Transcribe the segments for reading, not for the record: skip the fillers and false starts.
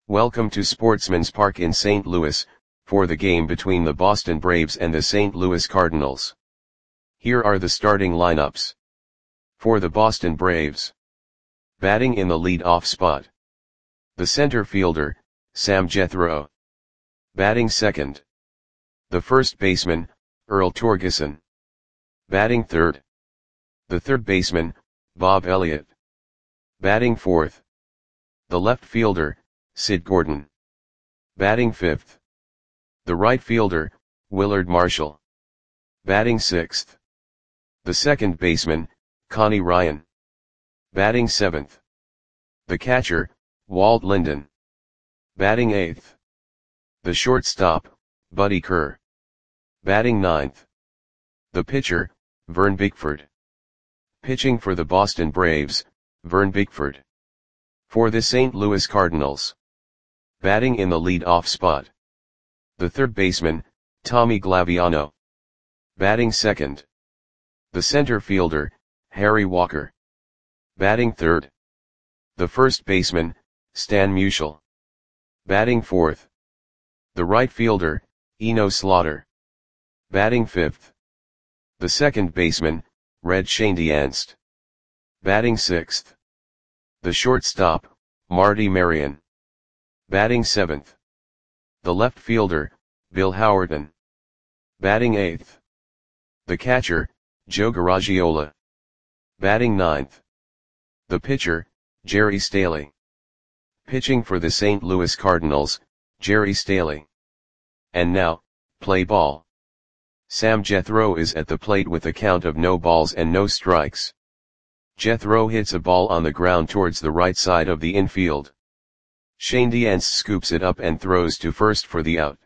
Welcome to Sportsman's Park in St. Louis, for the game between the Boston Braves and the St. Louis Cardinals. Here are the starting lineups. For the Boston Braves. Batting in the lead-off spot. The center fielder, Sam Jethro. Batting second. The first baseman, Earl Torgeson. Batting third. The third baseman, Bob Elliott. Batting fourth. The left fielder, Sid Gordon. Batting fifth. The right fielder, Willard Marshall. Batting sixth. The second baseman, Connie Ryan. Batting seventh. The catcher, Walt Linden. Batting eighth. The shortstop, Buddy Kerr. Batting ninth. The pitcher, Vern Bickford. Pitching for the Boston Braves, Vern Bickford. For the St. Louis Cardinals. Batting in the lead-off spot. The third baseman, Tommy Glaviano. Batting second. The center fielder, Harry Walker. Batting third. The first baseman, Stan Musial. Batting fourth. The right fielder, Eno Slaughter. Batting fifth. The second baseman, Red Schoendienst. Batting sixth. The shortstop, Marty Marion. Batting seventh. The left fielder, Bill Howerton. Batting eighth. The catcher, Joe Garagiola. Batting ninth. The pitcher, Jerry Staley. Pitching for the St. Louis Cardinals, Jerry Staley. And now, play ball. Sam Jethro is at the plate with a count of no balls and no strikes. Jethro hits a ball on the ground towards the right side of the infield. Schoendienst scoops it up and throws to first for the out.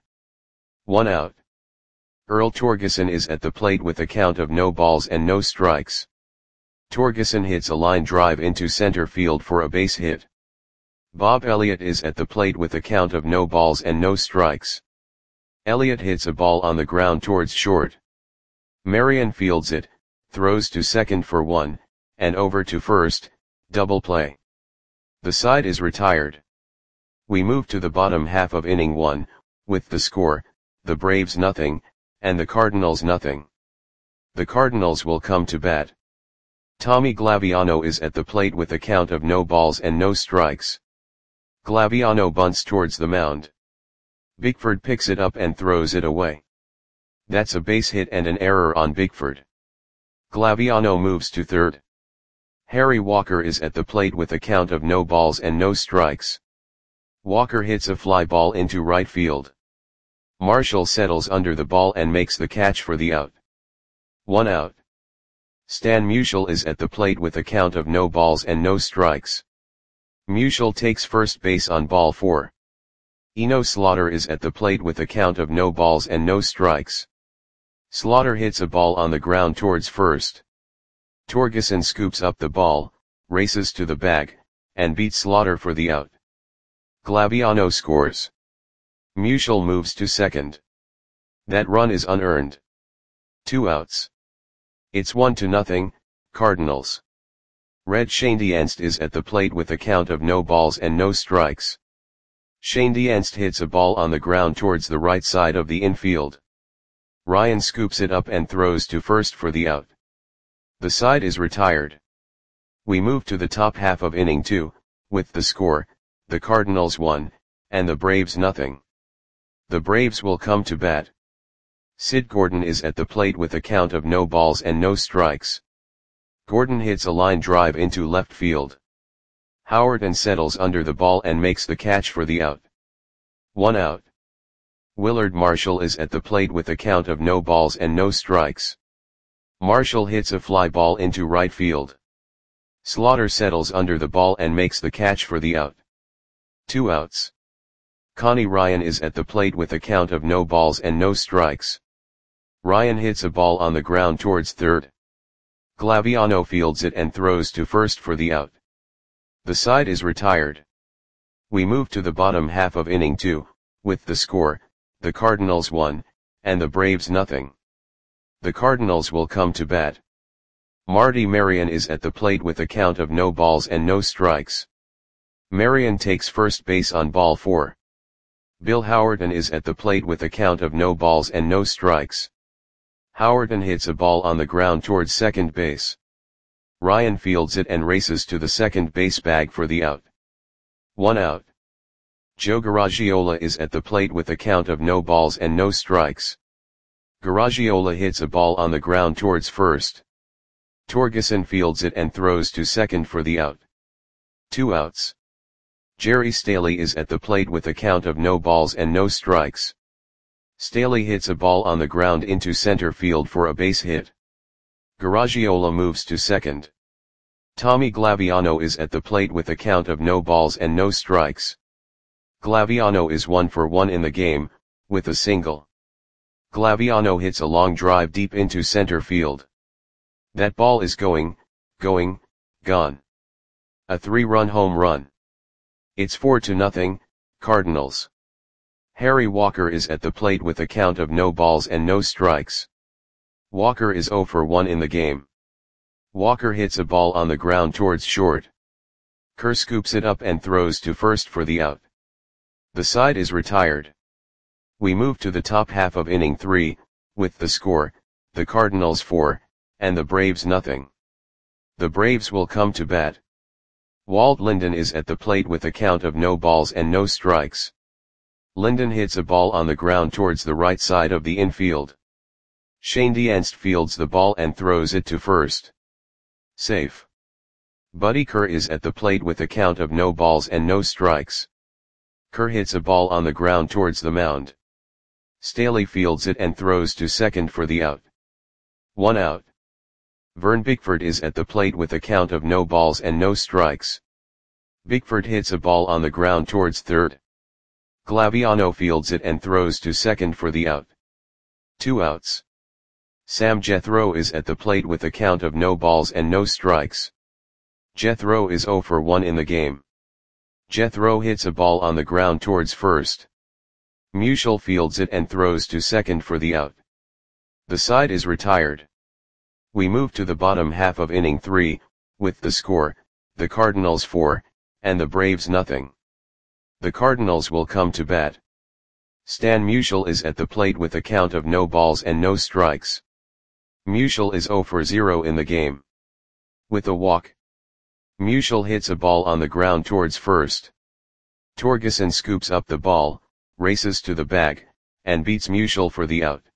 1 out. Earl Torgeson is at the plate with a count of no balls and no strikes. Torgeson hits a line drive into center field for a base hit. Bob Elliott is at the plate with a count of no balls and no strikes. Elliott hits a ball on the ground towards short. Marion fields it, throws to second for 1, and over to first, double play. The side is retired. We move to the bottom half of inning 1, with the score, the Braves nothing, and the Cardinals nothing. The Cardinals will come to bat. Tommy Glaviano is at the plate with a count of no balls and no strikes. Glaviano bunts towards the mound. Bickford picks it up and throws it away. That's a base hit and an error on Bickford. Glaviano moves to third. Harry Walker is at the plate with a count of no balls and no strikes. Walker hits a fly ball into right field. Marshall settles under the ball and makes the catch for the out. 1 out. Stan Musial is at the plate with a count of no balls and no strikes. Musial takes first base on ball 4. Eno Slaughter is at the plate with a count of no balls and no strikes. Slaughter hits a ball on the ground towards first. Torgeson scoops up the ball, races to the bag, and beats Slaughter for the out. Glaviano scores. Musial moves to second. That run is unearned. 2 outs. It's 1-0, Cardinals. Red Schoendienst is at the plate with a count of no balls and no strikes. Schoendienst hits a ball on the ground towards the right side of the infield. Ryan scoops it up and throws to first for the out. The side is retired. We move to the top half of inning 2, with the score, the Cardinals 1, and the Braves nothing. The Braves will come to bat. Sid Gordon is at the plate with a count of no balls and no strikes. Gordon hits a line drive into left field. Howerton settles under the ball and makes the catch for the out. 1 out. Willard Marshall is at the plate with a count of no balls and no strikes. Marshall hits a fly ball into right field. Slaughter settles under the ball and makes the catch for the out. 2 outs. Connie Ryan is at the plate with a count of no balls and no strikes. Ryan hits a ball on the ground towards third. Glaviano fields it and throws to first for the out. The side is retired. We move to the bottom half of inning 2, with the score, the Cardinals 1, and the Braves nothing. The Cardinals will come to bat. Marty Marion is at the plate with a count of no balls and no strikes. Marion takes first base on ball 4. Bill Howerton is at the plate with a count of no balls and no strikes. Howerton hits a ball on the ground towards second base. Ryan fields it and races to the second base bag for the out. 1 out. Joe Garagiola is at the plate with a count of no balls and no strikes. Garagiola hits a ball on the ground towards first. Torgeson fields it and throws to second for the out. 2 outs. Jerry Staley is at the plate with a count of no balls and no strikes. Staley hits a ball on the ground into center field for a base hit. Garagiola moves to second. Tommy Glaviano is at the plate with a count of no balls and no strikes. Glaviano is 1 for 1 in the game, with a single. Glaviano hits a long drive deep into center field. That ball is gone. A 3-run home run. It's 4-0, Cardinals. Harry Walker is at the plate with a count of no balls and no strikes. Walker is 0 for 1 in the game. Walker hits a ball on the ground towards short. Kerr scoops it up and throws to first for the out. The side is retired. We move to the top half of inning 3, with the score, the Cardinals 4, and the Braves nothing. The Braves will come to bat. Walt Linden is at the plate with a count of no balls and no strikes. Linden hits a ball on the ground towards the right side of the infield. Shane Dienst fields the ball and throws it to first. Safe. Buddy Kerr is at the plate with a count of no balls and no strikes. Kerr hits a ball on the ground towards the mound. Staley fields it and throws to second for the out. 1 out. Vern Bickford is at the plate with a count of no balls and no strikes. Bickford hits a ball on the ground towards third. Glaviano fields it and throws to second for the out. 2 outs. Sam Jethro is at the plate with a count of no balls and no strikes. Jethro is 0 for 1 in the game. Jethro hits a ball on the ground towards first. Musial fields it and throws to second for the out. The side is retired. We move to the bottom half of inning 3, with the score, the Cardinals 4, and the Braves nothing. The Cardinals will come to bat. Stan Musial is at the plate with a count of no balls and no strikes. Musial is 0 for 0 in the game. With a walk. Musial hits a ball on the ground towards first. Torgeson scoops up the ball, races to the bag, and beats Musial for the out.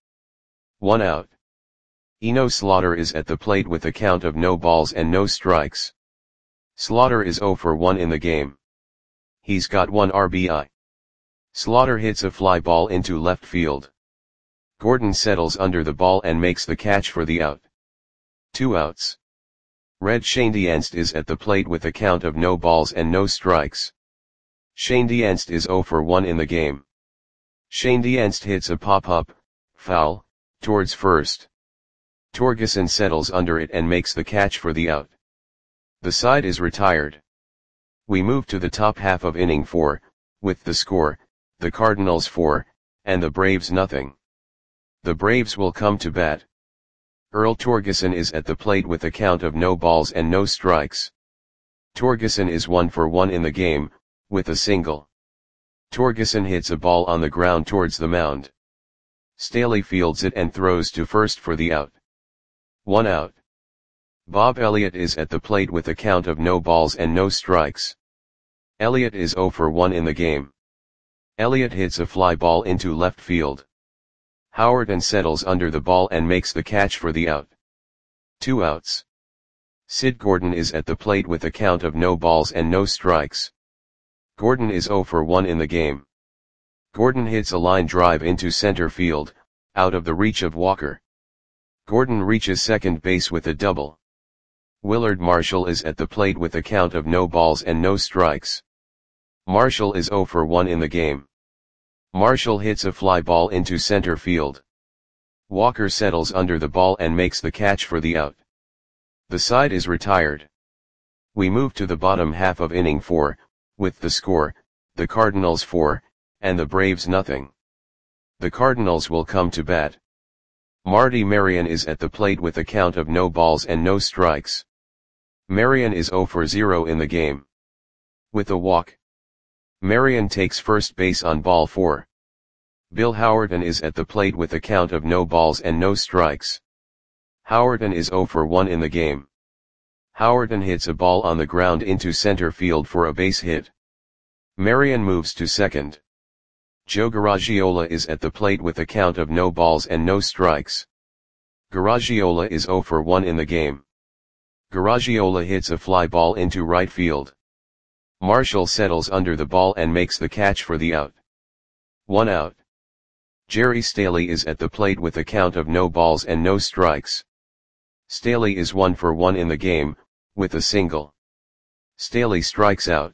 1 out. Eno Slaughter is at the plate with a count of no balls and no strikes. Slaughter is 0 for 1 in the game. He's got 1 RBI. Slaughter hits a fly ball into left field. Gordon settles under the ball and makes the catch for the out. 2 outs. Red Shane Dienst is at the plate with a count of no balls and no strikes. Shane Dienst is 0 for 1 in the game. Shane Dienst hits a pop-up, foul, towards first. Torgeson settles under it and makes the catch for the out. The side is retired. We move to the top half of inning 4, with the score, the Cardinals 4, and the Braves nothing. The Braves will come to bat. Earl Torgeson is at the plate with a count of no balls and no strikes. Torgeson is 1 for 1 in the game, with a single. Torgeson hits a ball on the ground towards the mound. Staley fields it and throws to first for the out. 1 out. Bob Elliott is at the plate with a count of no balls and no strikes. Elliott is 0 for 1 in the game. Elliott hits a fly ball into left field. Howerton settles under the ball and makes the catch for the out. 2 outs. Sid Gordon is at the plate with a count of no balls and no strikes. Gordon is 0 for 1 in the game. Gordon hits a line drive into center field, out of the reach of Walker. Gordon reaches second base with a double. Willard Marshall is at the plate with a count of no balls and no strikes. Marshall is 0 for 1 in the game. Marshall hits a fly ball into center field. Walker settles under the ball and makes the catch for the out. The side is retired. We move to the bottom half of inning 4, with the score, the Cardinals 4, and the Braves nothing. The Cardinals will come to bat. Marty Marion is at the plate with a count of no balls and no strikes. Marion is 0 for 0 in the game. With a walk, Marion takes first base on ball 4. Bill Howerton is at the plate with a count of no balls and no strikes. Howerton is 0 for 1 in the game. Howerton hits a ball on the ground into center field for a base hit. Marion moves to second. Joe Garagiola is at the plate with a count of no balls and no strikes. Garagiola is 0 for 1 in the game. Garagiola hits a fly ball into right field. Marshall settles under the ball and makes the catch for the out. 1 out. Jerry Staley is at the plate with a count of no balls and no strikes. Staley is 1 for 1 in the game, with a single. Staley strikes out.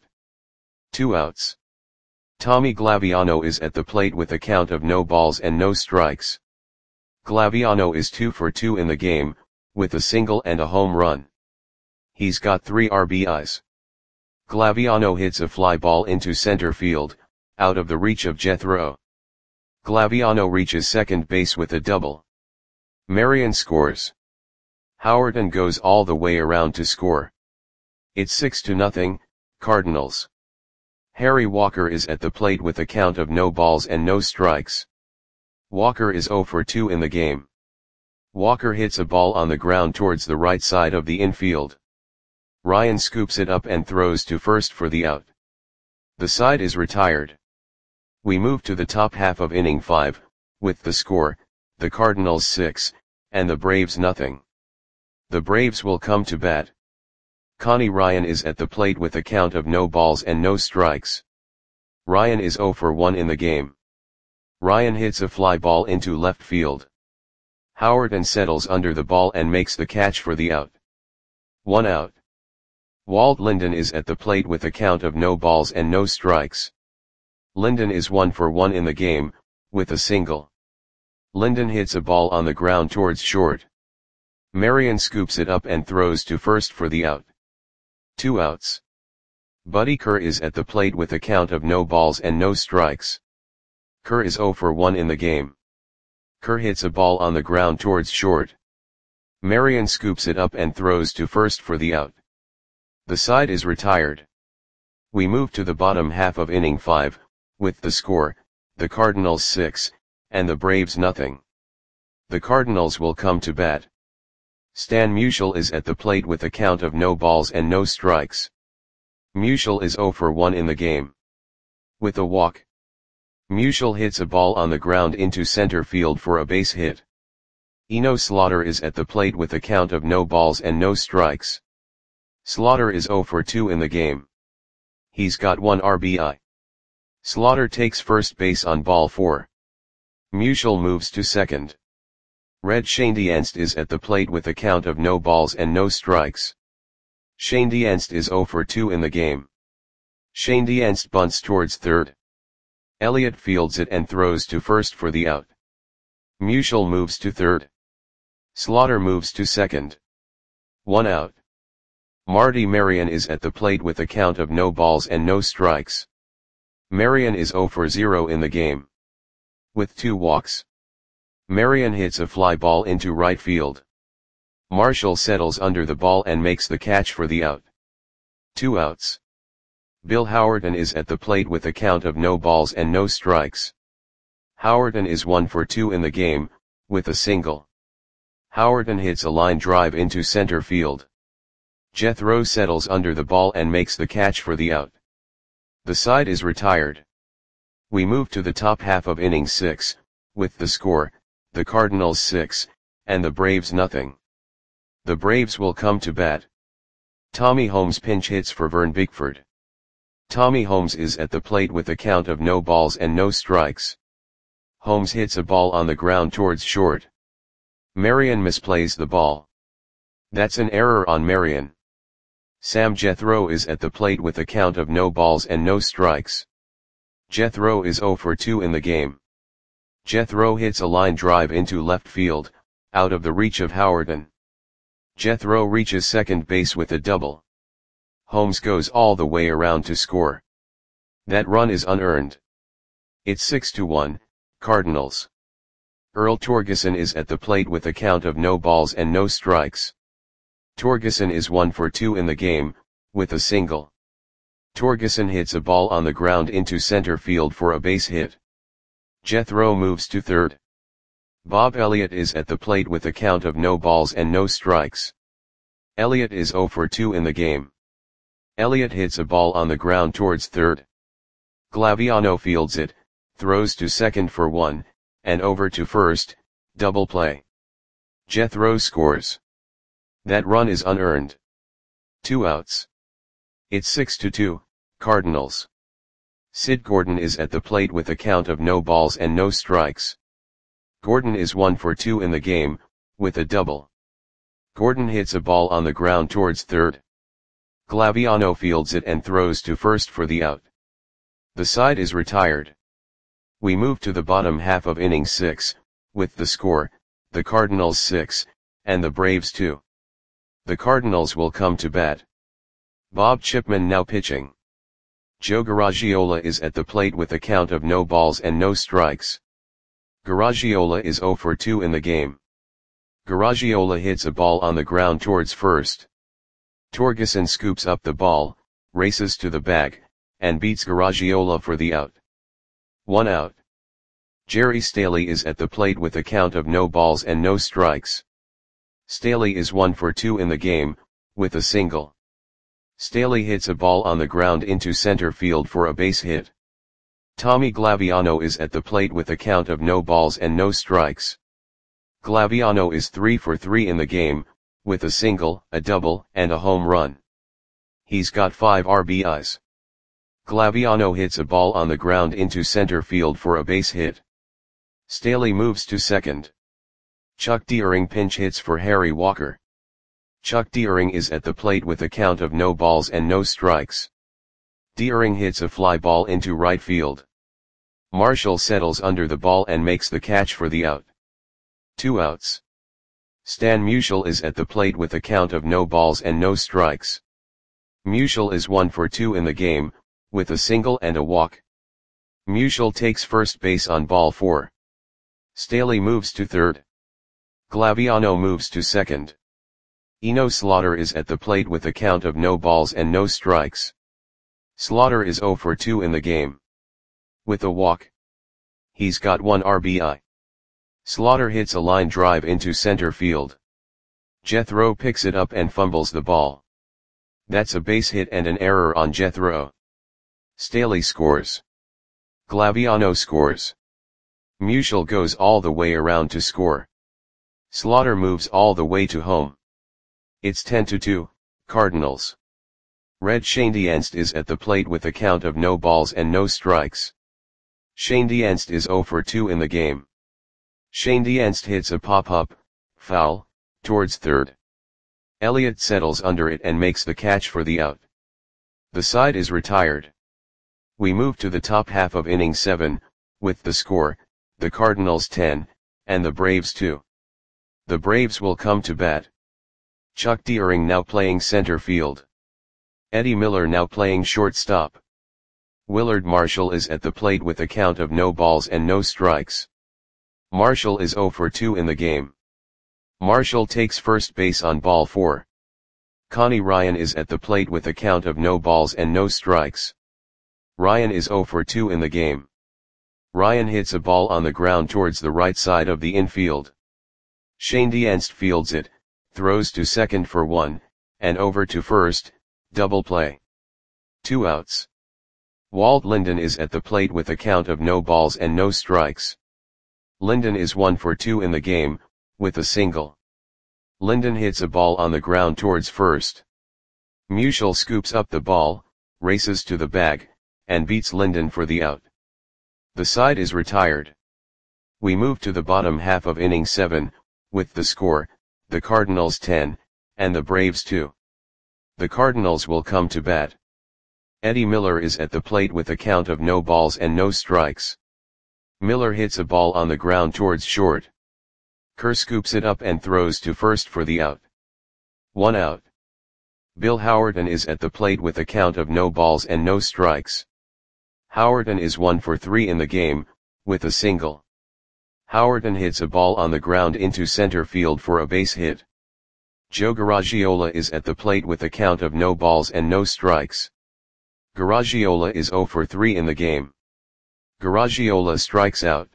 2 outs. Tommy Glaviano is at the plate with a count of no balls and no strikes. Glaviano is 2 for 2 in the game, with a single and a home run. He's got 3 RBIs. Glaviano hits a fly ball into center field, out of the reach of Jethro. Glaviano reaches second base with a double. Marion scores. Howerton goes all the way around to score. It's 6-0, Cardinals. Harry Walker is at the plate with a count of no balls and no strikes. Walker is 0 for 2 in the game. Walker hits a ball on the ground towards the right side of the infield. Ryan scoops it up and throws to first for the out. The side is retired. We move to the top half of inning 5, with the score, the Cardinals 6, and the Braves 0. The Braves will come to bat. Connie Ryan is at the plate with a count of no balls and no strikes. Ryan is 0 for 1 in the game. Ryan hits a fly ball into left field. Howerton settles under the ball and makes the catch for the out. 1 out. Walt Linden is at the plate with a count of no balls and no strikes. Linden is 1 for 1 in the game, with a single. Linden hits a ball on the ground towards short. Marion scoops it up and throws to first for the out. 2 outs. Buddy Kerr is at the plate with a count of no balls and no strikes. Kerr is 0 for 1 in the game. Kerr hits a ball on the ground towards short. Marion scoops it up and throws to first for the out. The side is retired. We move to the bottom half of inning 5, with the score, the Cardinals 6, and the Braves 0. The Cardinals will come to bat. Stan Musial is at the plate with a count of no balls and no strikes. Musial is 0 for 1 in the game. With a walk, Musial hits a ball on the ground into center field for a base hit. Eno Slaughter is at the plate with a count of no balls and no strikes. Slaughter is 0 for 2 in the game. He's got 1 RBI. Slaughter takes first base on ball 4. Musial moves to second. Red Schoendienst is at the plate with a count of no balls and no strikes. Schoendienst is 0 for 2 in the game. Schoendienst bunts towards third. Elliott fields it and throws to first for the out. Musial moves to third. Slaughter moves to second. 1 out. Marty Marion is at the plate with a count of no balls and no strikes. Marion is 0 for 0 in the game. With 2 walks, Marion hits a fly ball into right field. Marshall settles under the ball and makes the catch for the out. 2 outs. Bill Howerton is at the plate with a count of no balls and no strikes. Howerton is 1 for 2 in the game, with a single. Howerton hits a line drive into center field. Jethro settles under the ball and makes the catch for the out. The side is retired. We move to the top half of inning 6, with the score, the Cardinals 6, and the Braves 0. The Braves will come to bat. Tommy Holmes pinch hits for Vern Bickford. Tommy Holmes is at the plate with a count of no balls and no strikes. Holmes hits a ball on the ground towards short. Marion misplays the ball. That's an error on Marion. Sam Jethro is at the plate with a count of no balls and no strikes. Jethro is 0 for 2 in the game. Jethro hits a line drive into left field, out of the reach of Howerton. Jethro reaches second base with a double. Holmes goes all the way around to score. That run is unearned. It's 6-1, Cardinals. Earl Torgeson is at the plate with a count of no balls and no strikes. Torgeson is 1 for 2 in the game, with a single. Torgeson hits a ball on the ground into center field for a base hit. Jethro moves to third. Bob Elliott is at the plate with a count of no balls and no strikes. Elliott is 0 for 2 in the game. Elliott hits a ball on the ground towards third. Glaviano fields it, throws to second for 1, and over to first, double play. Jethro scores. That run is unearned. 2 outs. It's 6-2, Cardinals. Sid Gordon is at the plate with a count of no balls and no strikes. Gordon is 1 for 2 in the game, with a double. Gordon hits a ball on the ground towards third. Glaviano fields it and throws to first for the out. The side is retired. We move to the bottom half of inning 6, with the score, the Cardinals 6, and the Braves 2. The Cardinals will come to bat. Bob Chipman now pitching. Joe Garagiola is at the plate with a count of no balls and no strikes. Garagiola is 0 for 2 in the game. Garagiola hits a ball on the ground towards first. Torgeson scoops up the ball, races to the bag, and beats Garagiola for the out. 1 out. Jerry Staley is at the plate with a count of no balls and no strikes. Staley is 1 for 2 in the game, with a single. Staley hits a ball on the ground into center field for a base hit. Tommy Glaviano is at the plate with a count of no balls and no strikes. Glaviano is 3 for 3 in the game, with a single, a double, and a home run. He's got 5 RBIs. Glaviano hits a ball on the ground into center field for a base hit. Staley moves to second. Chuck Deering pinch hits for Harry Walker. Chuck Deering is at the plate with a count of no balls and no strikes. Deering hits a fly ball into right field. Marshall settles under the ball and makes the catch for the out. 2 outs. Stan Musial is at the plate with a count of no balls and no strikes. Musial is 1 for 2 in the game, with a single and a walk. Musial takes first base on ball 4. Staley moves to third. Glaviano moves to second. Eno Slaughter is at the plate with a count of no balls and no strikes. Slaughter is 0 for 2 in the game. With a walk. He's got 1 RBI. Slaughter hits a line drive into center field. Jethro picks it up and fumbles the ball. That's a base hit and an error on Jethro. Staley scores. Glaviano scores. Musial goes all the way around to score. Slaughter moves all the way to home. It's 10-2, Cardinals. Red Schoendienst is at the plate with a count of no balls and no strikes. Schoendienst is 0 for 2 in the game. Schoendienst hits a pop-up, foul, towards third. Elliott settles under it and makes the catch for the out. The side is retired. We move to the top half of inning 7, with the score, the Cardinals 10, and the Braves 2. The Braves will come to bat. Chuck Deering now playing center field. Eddie Miller now playing shortstop. Willard Marshall is at the plate with a count of no balls and no strikes. Marshall is 0 for 2 in the game. Marshall takes first base on ball 4. Connie Ryan is at the plate with a count of no balls and no strikes. Ryan is 0 for 2 in the game. Ryan hits a ball on the ground towards the right side of the infield. Schoendienst fields it, throws to second for 1, and over to first, double play. 2 outs. Walt Linden is at the plate with a count of no balls and no strikes. Linden is 1 for 2 in the game, with a single. Linden hits a ball on the ground towards first. Musial scoops up the ball, races to the bag, and beats Linden for the out. The side is retired. We move to the bottom half of inning 7, with the score, the Cardinals 10, and the Braves 2. The Cardinals will come to bat. Eddie Miller is at the plate with a count of no balls and no strikes. Miller hits a ball on the ground towards short. Kerr scoops it up and throws to first for the out. 1 out. Bill Howerton is at the plate with a count of no balls and no strikes. Howerton is 1 for 3 in the game, with a single. Howerton hits a ball on the ground into center field for a base hit. Joe Garagiola is at the plate with a count of no balls and no strikes. Garagiola is 0 for 3 in the game. Garagiola strikes out.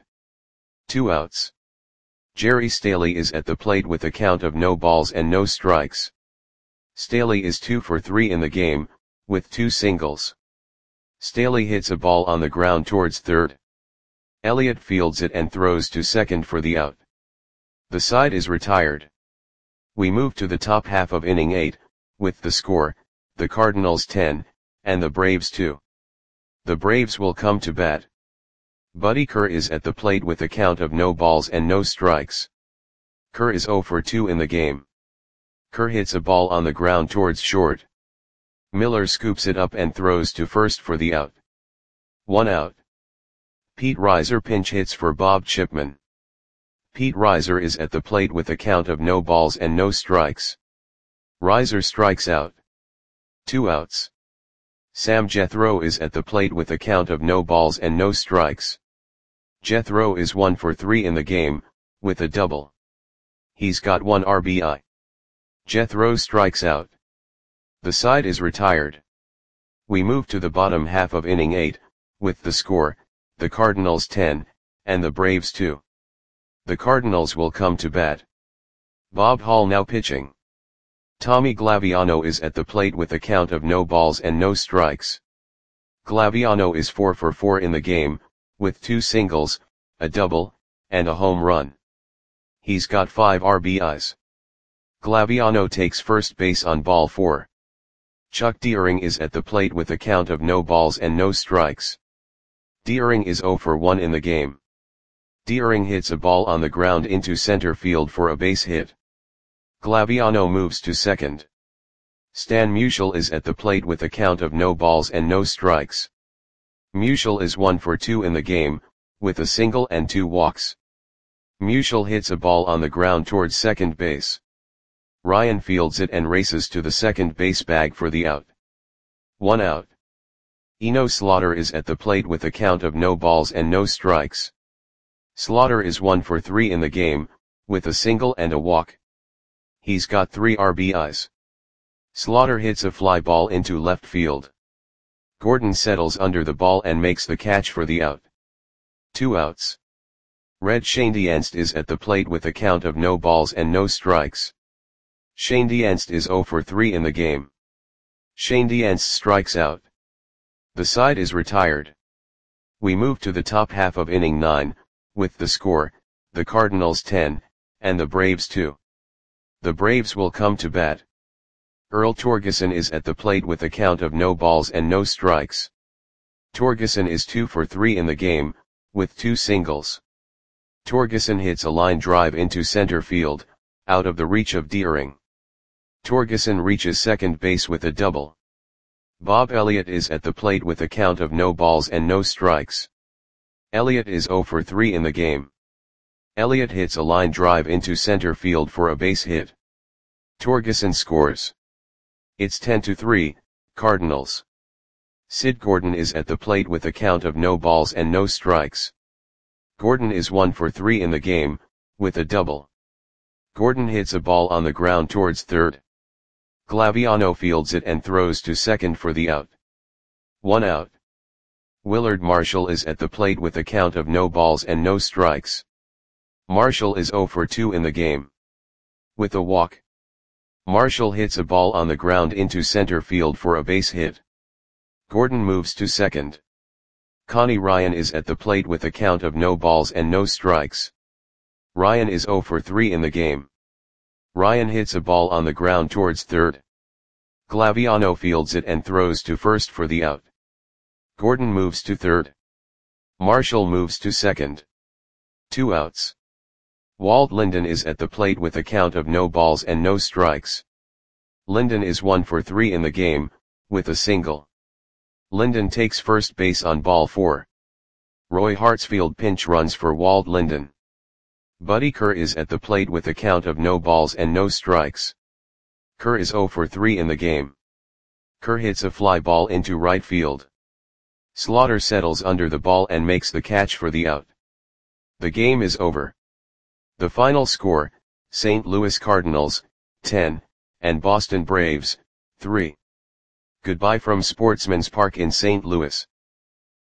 2 outs. Jerry Staley is at the plate with a count of no balls and no strikes. Staley is 2 for 3 in the game, with 2 singles. Staley hits a ball on the ground towards third. Elliott fields it and throws to second for the out. The side is retired. We move to the top half of inning 8, with the score, the Cardinals 10, and the Braves 2. The Braves will come to bat. Buddy Kerr is at the plate with a count of no balls and no strikes. Kerr is 0 for 2 in the game. Kerr hits a ball on the ground towards short. Miller scoops it up and throws to first for the out. 1 out. Pete Reiser pinch hits for Bob Chipman. Pete Reiser is at the plate with a count of no balls and no strikes. Reiser strikes out. 2 outs. Sam Jethro is at the plate with a count of no balls and no strikes. Jethro is 1 for 3 in the game, with a double. He's got 1 RBI. Jethro strikes out. The side is retired. We move to the bottom half of inning 8, with the score, the Cardinals 10, and the Braves 2. The Cardinals will come to bat. Bob Hall now pitching. Tommy Glaviano is at the plate with a count of no balls and no strikes. Glaviano is 4 for 4 in the game, with 2 singles, a double, and a home run. He's got 5 RBIs. Glaviano takes first base on ball 4. Chuck Deering is at the plate with a count of no balls and no strikes. Deering is 0 for 1 in the game. Deering hits a ball on the ground into center field for a base hit. Glaviano moves to second. Stan Musial is at the plate with a count of no balls and no strikes. Musial is 1 for 2 in the game, with a single and 2 walks. Musial hits a ball on the ground towards second base. Ryan fields it and races to the second base bag for the out. 1 out. Eno Slaughter is at the plate with a count of no balls and no strikes. Slaughter is 1 for 3 in the game, with a single and a walk. He's got 3 RBIs. Slaughter hits a fly ball into left field. Gordon settles under the ball and makes the catch for the out. 2 outs. Red Schoendienst is at the plate with a count of no balls and no strikes. Schoendienst is 0 for 3 in the game. Schoendienst strikes out. The side is retired. We move to the top half of inning 9, with the score, the Cardinals 10, and the Braves 2. The Braves will come to bat. Earl Torgeson is at the plate with a count of no balls and no strikes. Torgeson is 2 for 3 in the game, with 2 singles. Torgeson hits a line drive into center field, out of the reach of Deering. Torgeson reaches second base with a double. Bob Elliott is at the plate with a count of no balls and no strikes. Elliott is 0 for 3 in the game. Elliott hits a line drive into center field for a base hit. Torgeson scores. It's 10-3, Cardinals. Sid Gordon is at the plate with a count of no balls and no strikes. Gordon is 1 for 3 in the game, with a double. Gordon hits a ball on the ground towards third. Glaviano fields it and throws to second for the out. 1 out. Willard Marshall is at the plate with a count of no balls and no strikes. Marshall is 0 for 2 in the game. With a walk. Marshall hits a ball on the ground into center field for a base hit. Gordon moves to second. Connie Ryan is at the plate with a count of no balls and no strikes. Ryan is 0 for 3 in the game. Ryan hits a ball on the ground towards third. Glaviano fields it and throws to first for the out. Gordon moves to third. Marshall moves to second. 2 outs. Walt Linden is at the plate with a count of no balls and no strikes. Linden is 1 for 3 in the game, with a single. Linden takes first base on ball 4. Roy Hartsfield pinch runs for Walt Linden. Buddy Kerr is at the plate with a count of no balls and no strikes. Kerr is 0 for 3 in the game. Kerr hits a fly ball into right field. Slaughter settles under the ball and makes the catch for the out. The game is over. The final score, St. Louis Cardinals, 10, and Boston Braves, 3. Goodbye from Sportsman's Park in St. Louis.